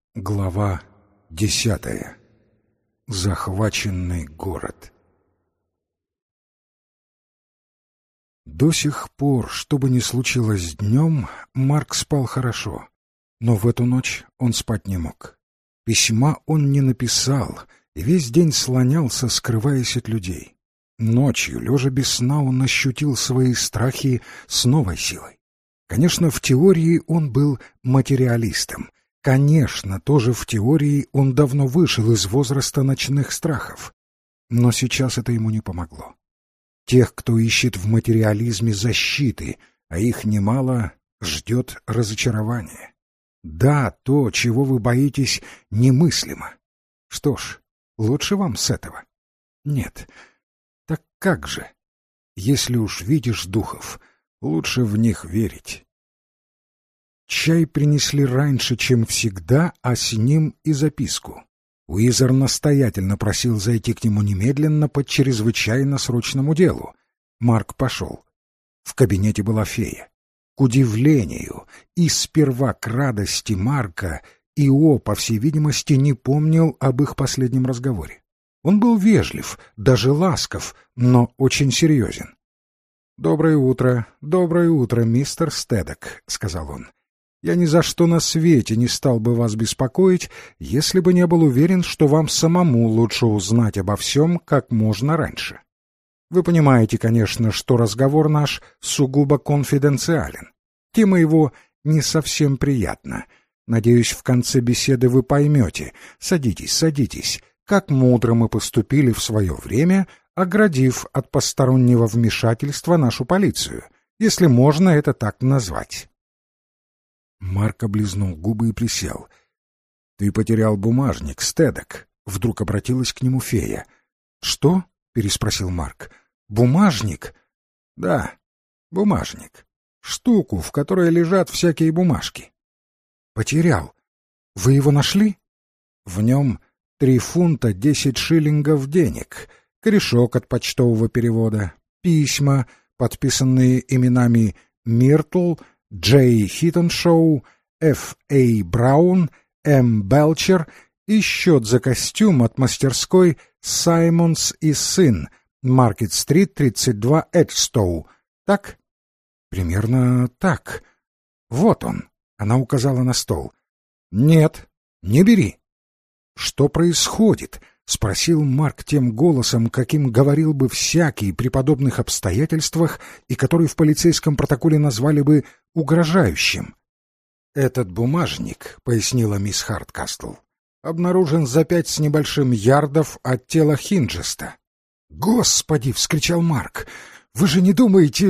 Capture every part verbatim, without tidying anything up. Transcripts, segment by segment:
Глава десятая. Захваченный город. До сих пор, что бы ни случилось днем, Марк спал хорошо, но в эту ночь он спать не мог. Письма он не написал и весь день слонялся, скрываясь от людей. Ночью, лежа без сна, он ощутил свои страхи с новой силой. Конечно, в теории он был материалистом. Конечно, тоже в теории он давно вышел из возраста ночных страхов. Но сейчас это ему не помогло. Тех, кто ищет в материализме защиты, а их немало, ждет разочарование. Да, то, чего вы боитесь, немыслимо. Что ж, лучше вам с этого? Нет. Так как же? Если уж видишь духов, лучше в них верить. Чай принесли раньше, чем всегда, а с ним и записку. Уизер настоятельно просил зайти к нему немедленно по чрезвычайно срочному делу. Марк пошел. В кабинете была фея. К удивлению и сперва к радости Марка, Ио, по всей видимости, не помнил об их последнем разговоре. Он был вежлив, даже ласков, но очень серьезен. «Доброе утро, доброе утро, мистер Стедок», — сказал он. «Я ни за что на свете не стал бы вас беспокоить, если бы не был уверен, что вам самому лучше узнать обо всем как можно раньше. Вы понимаете, конечно, что разговор наш сугубо конфиденциален. Тема его не совсем приятна. Надеюсь, в конце беседы вы поймете. Садитесь, садитесь, как мудро мы поступили в свое время, оградив от постороннего вмешательства нашу полицию, если можно это так назвать». Марк облизнул губы и присел. «Ты потерял бумажник, Стедок», — вдруг обратилась к нему фея. «Что?» — переспросил Марк. «Бумажник?» «Да, бумажник. Штуку, в которой лежат всякие бумажки». «Потерял. Вы его нашли?» «В нем три фунта десять шиллингов денег, корешок от почтового перевода, письма, подписанные именами Миртл, Джей Хиттеншоу, Ф. А. Браун, М. Белчер и счет за костюм от мастерской «Саймонс и сын», Маркет-стрит, тридцать два, Эджстоу. Так? Примерно так. Вот он. Она указала на стол. Нет, не бери. Что происходит? Спросил Марк тем голосом, каким говорил бы всякий при подобных обстоятельствах и который в полицейском протоколе назвали бы угрожающим. «Этот бумажник, — пояснила мисс Хардкастл, — обнаружен за пять с небольшим ярдов от тела Хинджеста». «Господи! — вскричал Марк. — Вы же не думаете...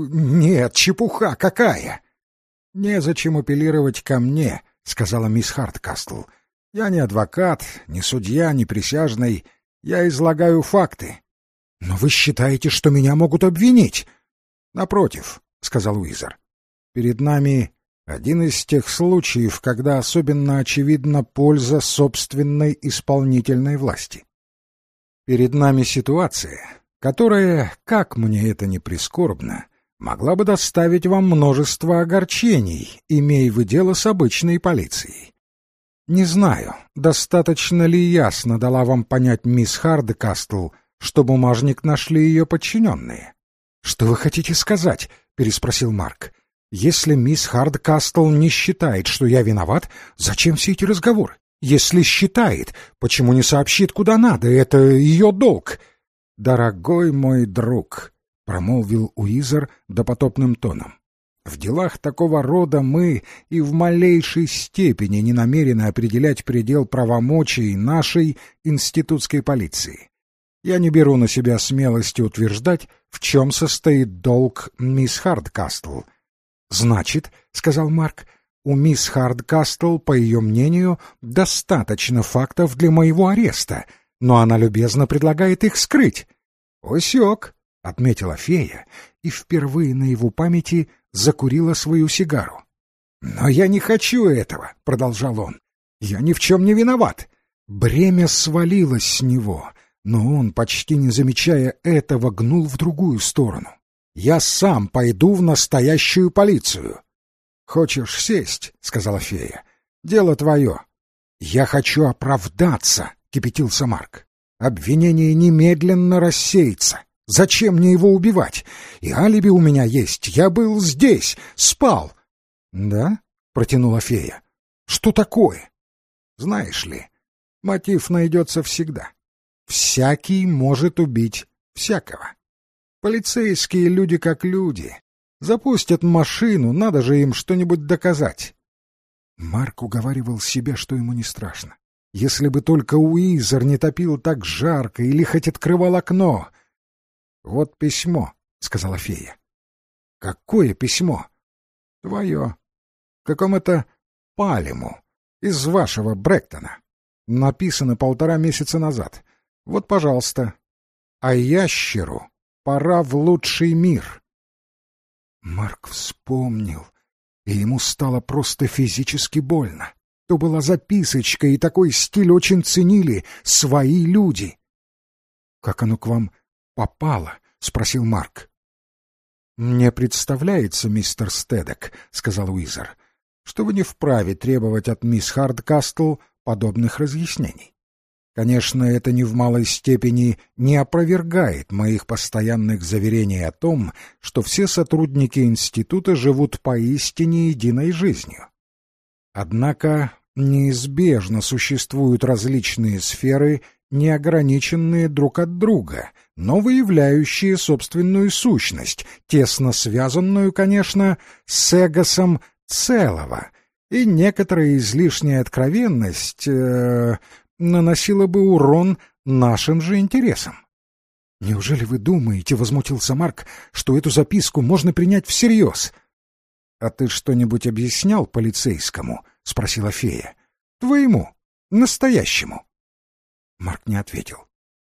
Нет, чепуха какая!» «Незачем апеллировать ко мне, — сказала мисс Хардкастл. Я не адвокат, не судья, не присяжный. Я излагаю факты». «Но вы считаете, что меня могут обвинить?» «Напротив, — сказал Уизер. Перед нами один из тех случаев, когда особенно очевидна польза собственной исполнительной власти. Перед нами ситуация, которая, как мне это ни прискорбно, могла бы доставить вам множество огорчений, имея вы дело с обычной полицией. Не знаю, достаточно ли ясно дала вам понять мисс Хардкастл, что бумажник нашли ее подчиненные». «Что вы хотите сказать?» — переспросил Марк. «Если мисс Хардкастл не считает, что я виноват, зачем все эти разговоры? Если считает, почему не сообщит, куда надо? Это ее долг». «Дорогой мой друг», — промолвил Уизер допотопным тоном, — «в делах такого рода мы и в малейшей степени не намерены определять предел правомочий нашей институтской полиции. Я не беру на себя смелости утверждать, в чем состоит долг мисс Хардкастл». «Значит, — сказал Марк, — у мисс Хардкастл, по ее мнению, достаточно фактов для моего ареста, но она любезно предлагает их скрыть». «Осек», — отметила фея, и впервые на его памяти закурила свою сигару. «Но я не хочу этого», — продолжал он. «Я ни в чем не виноват». Бремя свалилось с него, но он, почти не замечая этого, гнул в другую сторону. «Я сам пойду в настоящую полицию». «Хочешь сесть?» — сказала фея. «Дело твое. «Я хочу оправдаться», — кипятился Марк. «Обвинение немедленно рассеется. Зачем мне его убивать? И алиби у меня есть. Я был здесь, спал». «Да?» — протянула фея. «Что такое?» «Знаешь ли, мотив найдется всегда. Всякий может убить всякого. Полицейские люди как люди. Запустят машину, надо же им что-нибудь доказать». Марк уговаривал себя, что ему не страшно. Если бы только Уизер не топил так жарко или хоть открывал окно. «Вот письмо», — сказала фея. «Какое письмо?» «Твое. Какому-то Палему из вашего Брэктона. Написано полтора месяца назад. Вот, пожалуйста. А ящеру пора в лучший мир». Марк вспомнил, и ему стало просто физически больно. То была записочка, и такой стиль очень ценили свои люди. «Как оно к вам попало?» — спросил Марк. «Мне представляется, мистер Стедек, — сказал Уизер, — что вы не вправе требовать от мисс Хардкастл подобных разъяснений. Конечно, это ни в малой степени не опровергает моих постоянных заверений о том, что все сотрудники института живут поистине единой жизнью. Однако неизбежно существуют различные сферы, не ограниченные друг от друга, но выявляющие собственную сущность, тесно связанную, конечно, с эгосом целого, и некоторая излишняя откровенность э, наносила бы урон нашим же интересам. «Неужели вы думаете, — возмутился Марк, — что эту записку можно принять всерьез?» «А ты что-нибудь объяснял полицейскому?» — спросила фея. «Твоему, настоящему». Марк не ответил.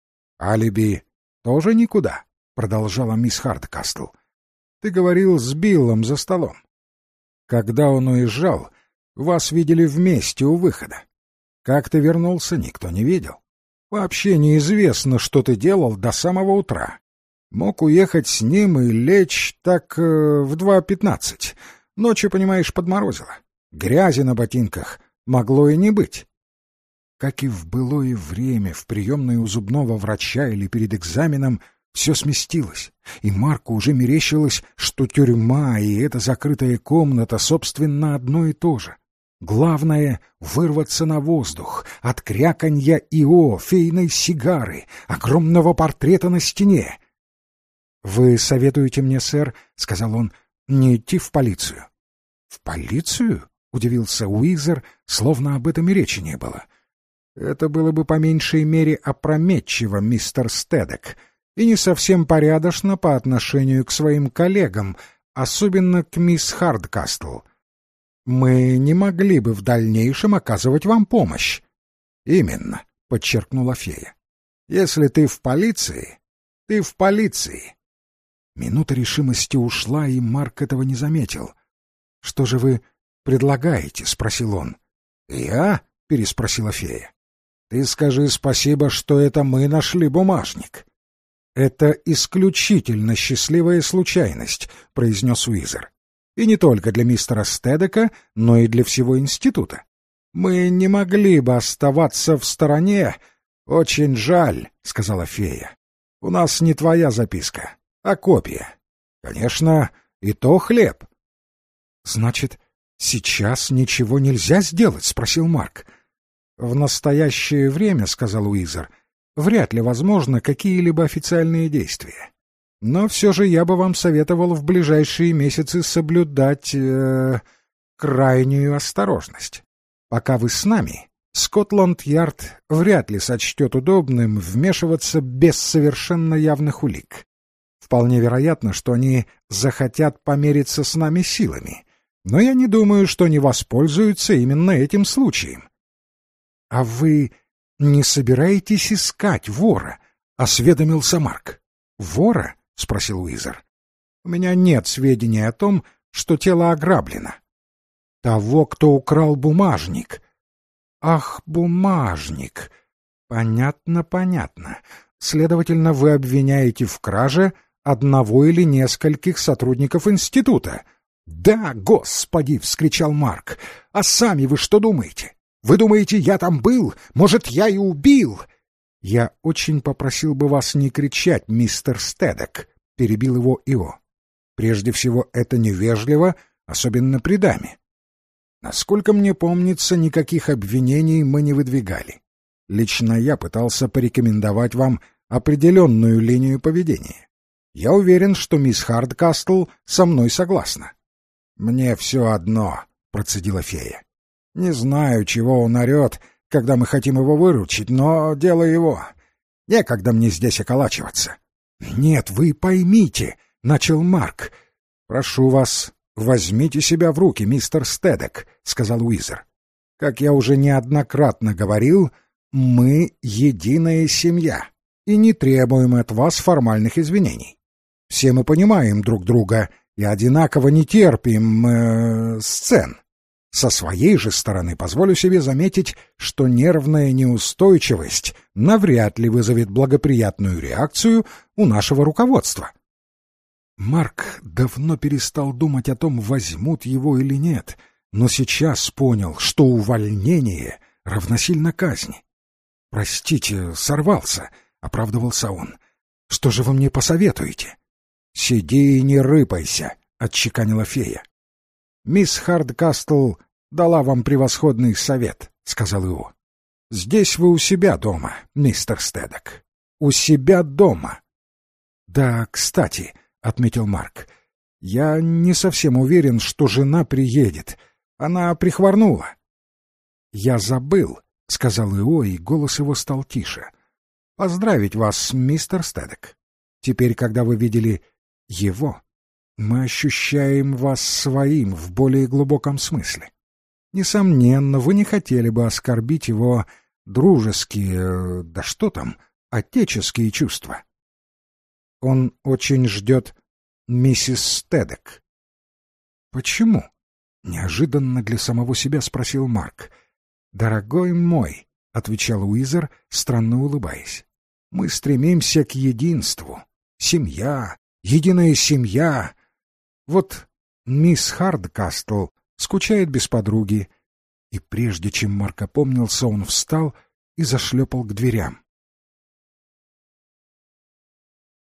«Алиби тоже никуда», — продолжала мисс Хардкастл. «Ты говорил с Биллом за столом. Когда он уезжал, вас видели вместе у выхода. Как ты вернулся, никто не видел. Вообще неизвестно, что ты делал до самого утра. Мог уехать с ним и лечь так э, в два пятнадцать. Ночью, понимаешь, подморозило. Грязи на ботинках могло и не быть». Как и в былое время в приемной у зубного врача или перед экзаменом, все сместилось, и Марку уже мерещилось, что тюрьма и эта закрытая комната, собственно, одно и то же. Главное — вырваться на воздух от кряканья Ио, фейной сигары, огромного портрета на стене. «Вы советуете мне, сэр, — сказал он, — не идти в полицию?» «В полицию?» — удивился Уизер, словно об этом и речи не было. «Это было бы по меньшей мере опрометчиво, мистер Стедек, и не совсем порядочно по отношению к своим коллегам, особенно к мисс Хардкастл. Мы не могли бы в дальнейшем оказывать вам помощь». «Именно», — подчеркнула фея. «Если ты в полиции, ты в полиции». Минута решимости ушла, и Марк этого не заметил. «Что же вы предлагаете?» — спросил он. «Я?» — переспросила фея. «Ты скажи спасибо, что это мы нашли бумажник». «Это исключительно счастливая случайность», — произнес Уизер. «И не только для мистера Стедека, но и для всего института. Мы не могли бы оставаться в стороне». «Очень жаль», — сказала фея. «У нас не твоя записка, а копия. Конечно, и то хлеб». «Значит, сейчас ничего нельзя сделать?» — спросил Марк. «В настоящее время, — сказал Уизер, — вряд ли возможно какие-либо официальные действия. Но все же я бы вам советовал в ближайшие месяцы соблюдать э, крайнюю осторожность. Пока вы с нами, Скотланд-Ярд вряд ли сочтет удобным вмешиваться без совершенно явных улик. Вполне вероятно, что они захотят помериться с нами силами, но я не думаю, что они воспользуются именно этим случаем». «А вы не собираетесь искать вора?» — осведомился Марк. «Вора?» — спросил Уизер. «У меня нет сведений о том, что тело ограблено». «Того, кто украл бумажник». «Ах, бумажник! Понятно, понятно. Следовательно, вы обвиняете в краже одного или нескольких сотрудников института». «Да, господи!» — вскричал Марк. «А сами вы что думаете? Вы думаете, я там был? Может, я и убил?» «Я очень попросил бы вас не кричать, мистер Стедек», — перебил его Ио. «Прежде всего, это невежливо, особенно при даме. Насколько мне помнится, никаких обвинений мы не выдвигали. Лично я пытался порекомендовать вам определенную линию поведения. Я уверен, что мисс Хардкастл со мной согласна». «Мне все одно», — процедила фея. «Не знаю, чего он орет, когда мы хотим его выручить, но дело его. Некогда мне здесь околачиваться». «Нет, вы поймите», — начал Марк. «Прошу вас, возьмите себя в руки, мистер Стедек», — сказал Уизер. «Как я уже неоднократно говорил, мы единая семья и не требуем от вас формальных извинений. Все мы понимаем друг друга и одинаково не терпим э, сцен. Со своей же стороны позволю себе заметить, что нервная неустойчивость навряд ли вызовет благоприятную реакцию у нашего руководства». Марк давно перестал думать о том, возьмут его или нет, но сейчас понял, что увольнение равносильно казни. «Простите, сорвался», — оправдывался он. «Что же вы мне посоветуете?» «Сиди и не рыпайся», — отчеканила фея. «Мисс Хардкастл дала вам превосходный совет», — сказал Ио. «Здесь вы у себя дома, мистер Стедек. У себя дома». «Да, кстати», — отметил Марк, — «я не совсем уверен, что жена приедет. Она прихворнула». «Я забыл», — сказал Ио, и голос его стал тише. «Поздравить вас, мистер Стедек. Теперь, когда вы видели его, мы ощущаем вас своим в более глубоком смысле. Несомненно, вы не хотели бы оскорбить его дружеские, да что там, отеческие чувства. Он очень ждет миссис Стедек». «Почему?» — неожиданно для самого себя спросил Марк. «Дорогой мой», — отвечал Уизер, странно улыбаясь, — «мы стремимся к единству. Семья, единая семья. Вот мисс Хардкастл скучает без подруги». И прежде чем Марк опомнился, он встал и зашлепал к дверям.